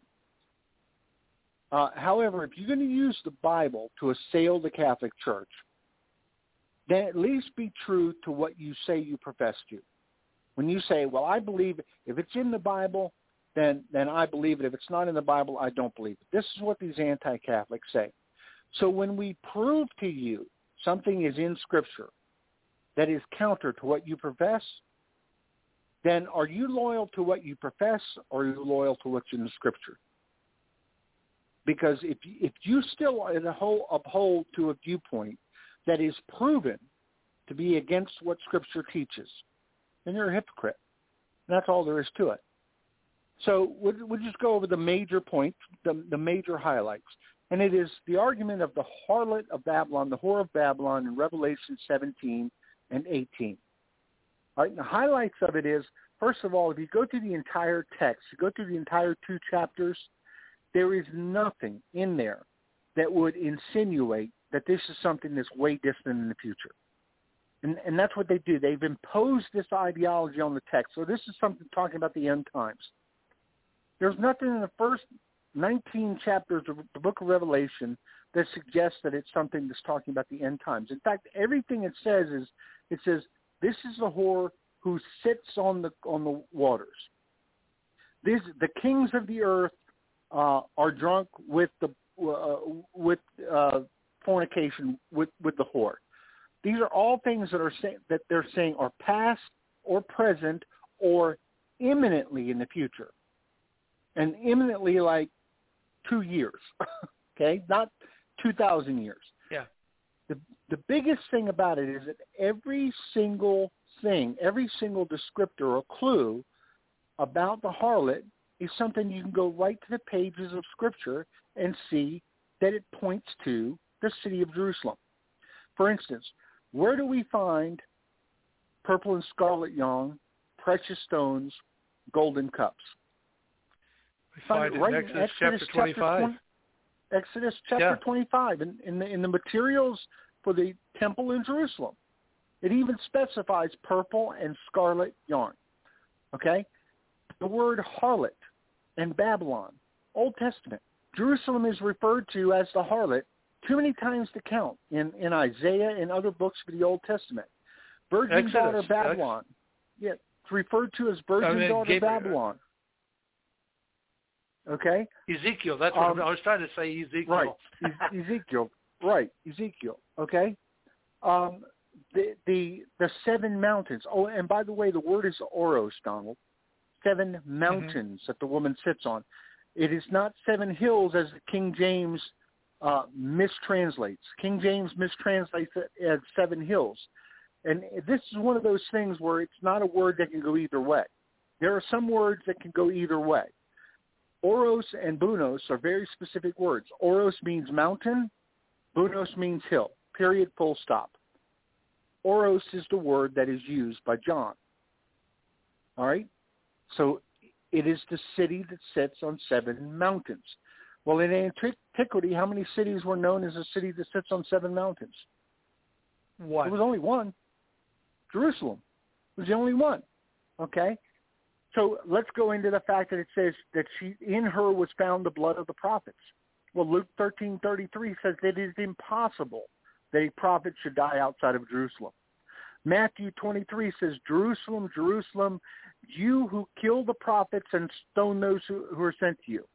Speaker 4: However, if you're going to use the Bible to assail the Catholic Church, then at least be true to what you say you profess to. When you say, well, I believe if it's in the Bible, then I believe it. If it's not in the Bible, I don't believe it. This is what these anti-Catholics say. So when we prove to you something is in Scripture that is counter to what you profess, then are you loyal to what you profess or are you loyal to what's in the Scripture? Because if you still uphold to a viewpoint that is proven to be against what Scripture teaches, then you're a hypocrite. And that's all there is to it. So we'll just go over the major points, the major highlights. And it is the argument of the harlot of Babylon, the whore of Babylon in Revelation 17 and 18. All right, and the highlights of it is, first of all, if you go through the entire text, you go through the entire 2 chapters, there is nothing in there that would insinuate that this is something that's way distant in the future. And that's what they do. They've imposed this ideology on the text. So this is something talking about the end times. There's nothing in the first 19 chapters of the book of Revelation that suggests that it's something that's talking about the end times. In fact, everything it says is, it says This is the whore who sits on the waters. The kings of the earth are drunk with fornication with the whore. These are all things that they're saying are past or present or imminently in the future, and imminently like 2 years, okay, not 2,000 years.
Speaker 3: Yeah.
Speaker 4: The biggest thing about it is that every single thing, every single descriptor or clue about the harlot is something you can go right to the pages of Scripture and see that it points to the city of Jerusalem. For instance, where do we find purple and scarlet yarn, precious stones, golden cups?
Speaker 3: We find it right in Exodus chapter 25.
Speaker 4: Exodus chapter 25, in the materials for the temple in Jerusalem. It even specifies purple and scarlet yarn. Okay? The word harlot and Babylon, Old Testament. Jerusalem is referred to as the harlot too many times to count in Isaiah and other books of the Old Testament. Virgin daughter Babylon. Yeah, it's referred to as virgin daughter Babylon. Okay?
Speaker 3: Ezekiel, that's what I was trying to say, Ezekiel.
Speaker 4: Right, Ezekiel. Right, Ezekiel. Okay? The 7 mountains. Oh, and by the way, the word is oros, Donald. 7 mountains that the woman sits on. It is not 7 hills as King James mistranslates. King James mistranslates it as 7 hills. And this is one of those things where it's not a word that can go either way. There are some words that can go either way. Oros and bunos are very specific words. Oros means mountain. Bunos means hill. Period, full stop. Oros is the word that is used by John. All right? So it is the city that sits on 7 mountains. Well, in antiquity, how many cities were known as a city that sits on 7 mountains?
Speaker 3: One.
Speaker 4: There was only one. Jerusalem was the only one. Okay? So let's go into the fact that it says that in her was found the blood of the prophets. Well, Luke 13:33 says that it is impossible that a prophet should die outside of Jerusalem. Matthew 23 says, Jerusalem, Jerusalem, you who kill the prophets and stone those who are sent to you.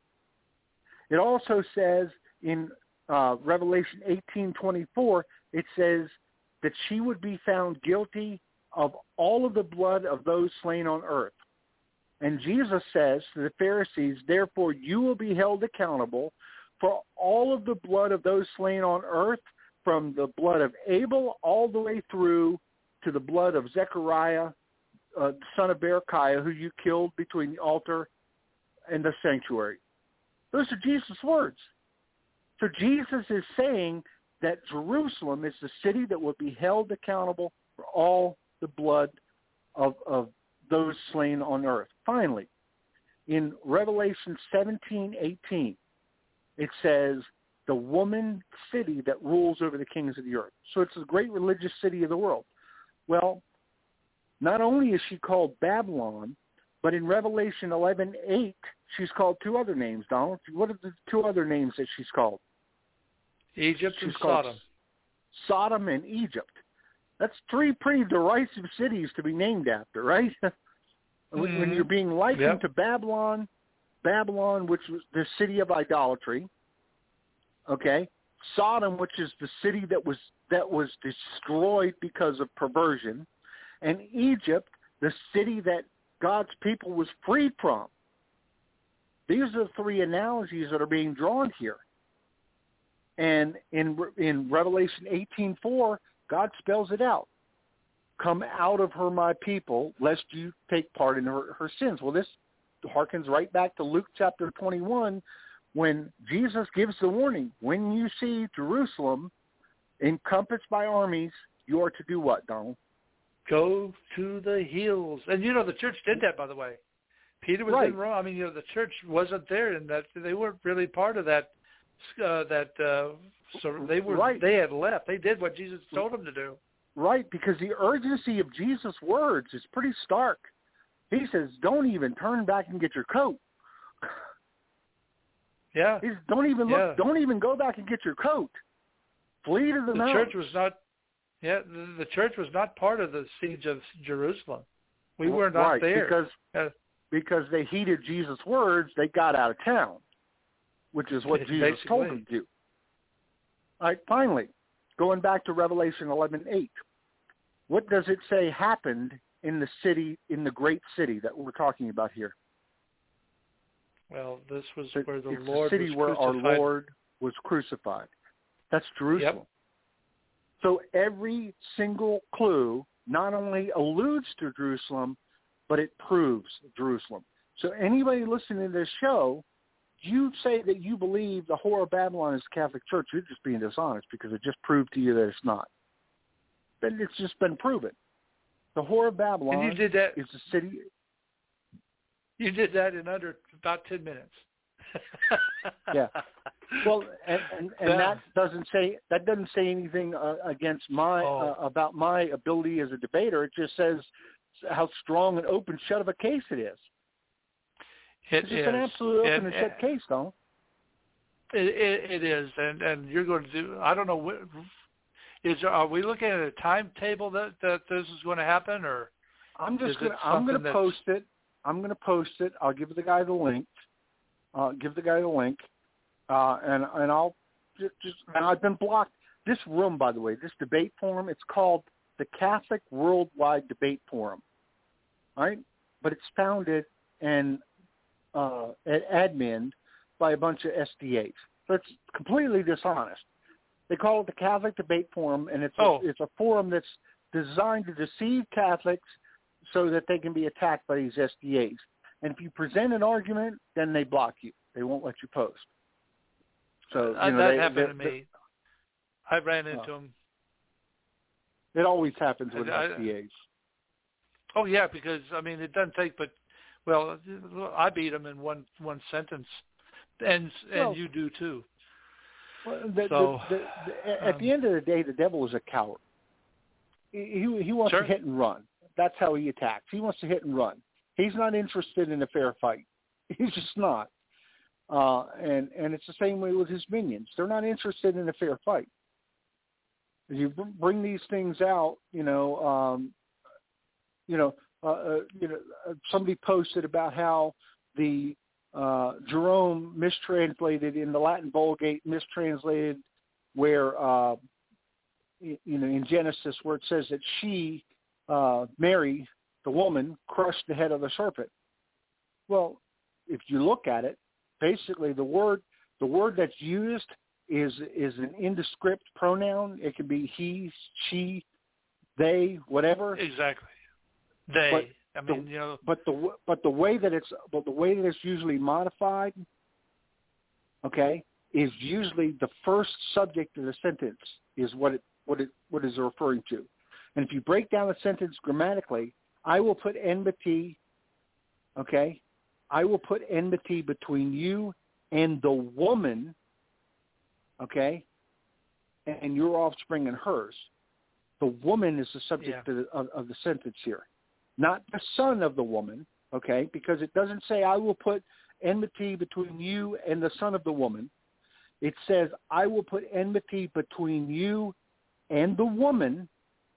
Speaker 4: It also says in Revelation 18:24, it says that she would be found guilty of all of the blood of those slain on earth. And Jesus says to the Pharisees, therefore you will be held accountable for all of the blood of those slain on earth, from the blood of Abel all the way through to the blood of Zechariah, son of Berechiah, who you killed between the altar and the sanctuary. Those are Jesus' words. So Jesus is saying that Jerusalem is the city that will be held accountable for all the blood of those slain on earth. Finally, in Revelation 17:18, it says, the woman city that rules over the kings of the earth. So it's the great religious city of the world. Well, not only is she called Babylon, but in Revelation 11:8, she's called 2 other names, Donald. What are the 2 other names that she's called?
Speaker 3: Egypt
Speaker 4: she's
Speaker 3: and
Speaker 4: called
Speaker 3: Sodom.
Speaker 4: Sodom and Egypt. That's 3 pretty derisive cities to be named after, right? When you're being likened to Babylon, which was the city of idolatry, okay? Sodom, which is the city that was destroyed because of perversion, and Egypt, the city that God's people was freed from. These are the 3 analogies that are being drawn here. And in Revelation 18:4, God spells it out. Come out of her, my people, lest you take part in her sins. Well, this harkens right back to Luke chapter 21, when Jesus gives the warning. When you see Jerusalem encompassed by armies, you are to do what, Donald?
Speaker 3: Go to the hills. And, the church did that, by the way. Peter was in Rome. I mean, the church wasn't there, and that they weren't really part of that. So they were. They had left. They did what Jesus told them to do.
Speaker 4: Right, because the urgency of Jesus' words is pretty stark. He says, "Don't even turn back and get your coat."
Speaker 3: Yeah.
Speaker 4: Don't even look. Don't even go back and get your coat. Flee to the mountains.
Speaker 3: Church was not. Yeah, the church was not part of the siege of Jerusalem. We were not
Speaker 4: right,
Speaker 3: there.
Speaker 4: Because they heeded Jesus' words, they got out of town, which is what Jesus told them to do. All right, finally, going back to Revelation 11:8, what does it say happened in the city, in the great city that we're talking about here?
Speaker 3: Well, this was
Speaker 4: It's
Speaker 3: where the
Speaker 4: the
Speaker 3: Lord
Speaker 4: city
Speaker 3: was
Speaker 4: where
Speaker 3: crucified.
Speaker 4: our Lord was crucified. That's Jerusalem.
Speaker 3: Yep.
Speaker 4: So every single clue not only alludes to Jerusalem, but it proves Jerusalem. So anybody listening to this show, you say that you believe the Whore of Babylon is the Catholic Church, you're just being dishonest because it just proved to you that it's not. But it's just been proven. The Whore of Babylon
Speaker 3: and you did that,
Speaker 4: is the city.
Speaker 3: You did that in under about 10 minutes.
Speaker 4: Yeah. Well, and that doesn't say anything against about my ability as a debater. It just says how strong and open shut of a case it is. It's just an absolute open and shut case, though.
Speaker 3: It is, and you're going to do. I don't know. Are we looking at a timetable that this is going to happen, or
Speaker 4: I'm going to post it. I'm going to post it. I'll give the guy the link. And I'll just and I've been blocked. This room, by the way, this debate forum, it's called the Catholic Worldwide Debate Forum, right? But it's founded and admin by a bunch of SDAs. So it's completely dishonest. They call it the Catholic Debate Forum, and it's a forum that's designed to deceive Catholics so that they can be attacked by these SDAs. And if you present an argument, then they block you. They won't let you post. So
Speaker 3: that happened to me. I ran into them.
Speaker 4: It always happens with SDAs.
Speaker 3: Oh yeah, because I mean it doesn't take but I beat them in one sentence, and you do too.
Speaker 4: Well, at the end of the day, the devil is a coward. He wants to hit and run. That's how he attacks. He wants to hit and run. He's not interested in a fair fight. He's just not. And it's the same way with his minions. They're not interested in a fair fight. You bring these things out, somebody posted about how the Jerome mistranslated in the Latin Vulgate, mistranslated where, in Genesis where it says that she, Mary, the woman, crushed the head of the serpent. Well, if you look at it, basically the word that's used is an indescript pronoun. It can be he, she, they, whatever.
Speaker 3: Exactly. They.
Speaker 4: But the way that it's usually modified, okay, is usually the first subject of the sentence is what is referring to. And if you break down the sentence grammatically, I will put enmity, okay? I will put enmity between you and the woman, okay, and your offspring and hers. The woman is the subject of the sentence here, not the son of the woman, okay, because it doesn't say I will put enmity between you and the son of the woman. It says I will put enmity between you and the woman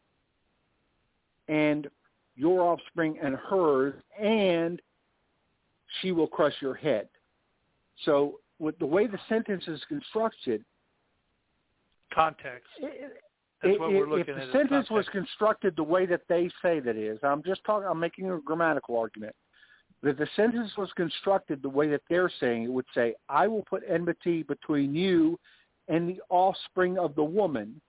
Speaker 4: and your offspring and hers, and she will crush your head. So with the way the sentence is constructed,
Speaker 3: context. That's what we're looking at.
Speaker 4: If the sentence was constructed the way that they say that is, I'm making a grammatical argument. But if the sentence was constructed the way that they're saying, it would say, I will put enmity between you and the offspring of the woman,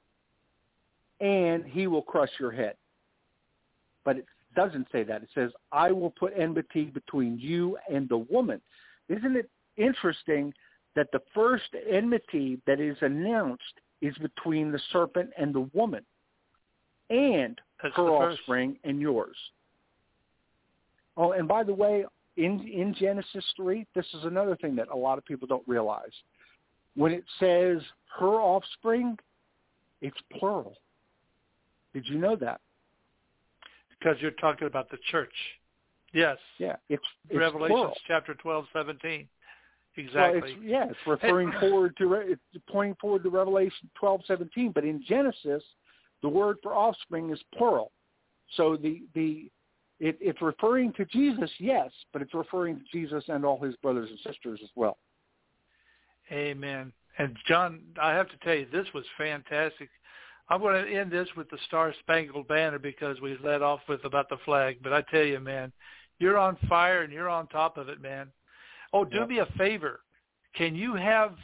Speaker 4: and he will crush your head. But it doesn't say that. It says, I will put enmity between you and the woman. Isn't it interesting that the first enmity that is announced is between the serpent and the woman and her offspring and yours? Oh, and by the way, in Genesis 3, this is another thing that a lot of people don't realize. When it says her offspring, it's plural. Did you know that?
Speaker 3: Because you're talking about the church. Yes.
Speaker 4: Yeah, it's
Speaker 3: Revelation
Speaker 4: plural.
Speaker 3: chapter 12:17. Exactly.
Speaker 4: Well, it's pointing forward to Revelation 12:17. But in Genesis, the word for offspring is plural. So it's referring to Jesus, yes, but it's referring to Jesus and all his brothers and sisters as well.
Speaker 3: Amen. And John, I have to tell you, this was fantastic. I'm going to end this with the Star-Spangled Banner because we led off with about the flag. But I tell you, man, you're on fire and you're on top of it, man. Oh, do me a favor. Can you have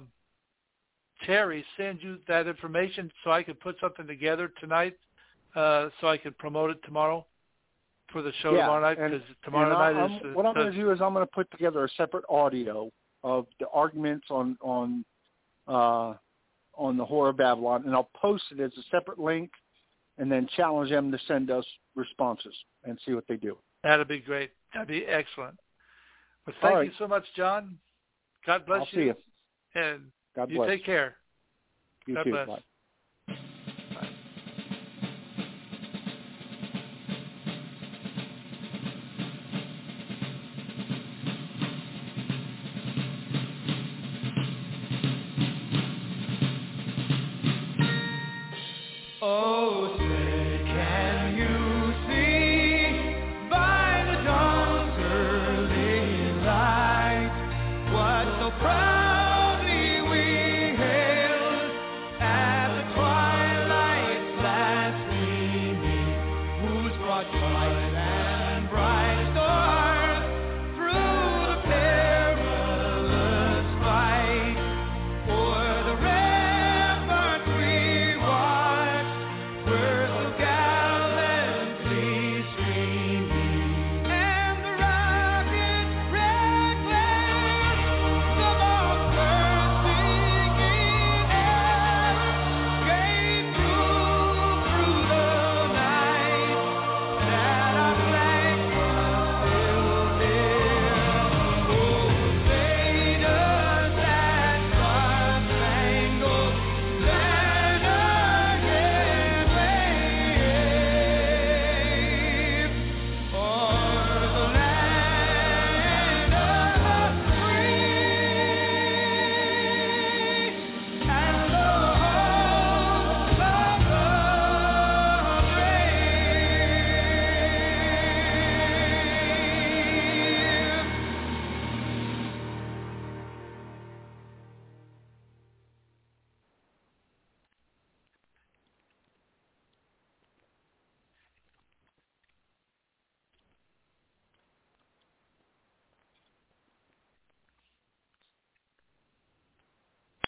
Speaker 3: Terry send you that information so I can put something together tonight so I can promote it tomorrow for the show tomorrow night? Because tomorrow night is...
Speaker 4: what I'm going to do is I'm going to put together a separate audio of the arguments on the Whore of Babylon, and I'll post it as a separate link and then challenge them to send us responses and see what they do.
Speaker 3: That'd be great. That'd be excellent. Well, thank you so much, John. God bless you.
Speaker 4: I'll see you.
Speaker 3: And
Speaker 4: God
Speaker 3: you
Speaker 4: bless.
Speaker 3: take care.
Speaker 4: You
Speaker 3: God
Speaker 4: too.
Speaker 3: bless.
Speaker 4: Bye.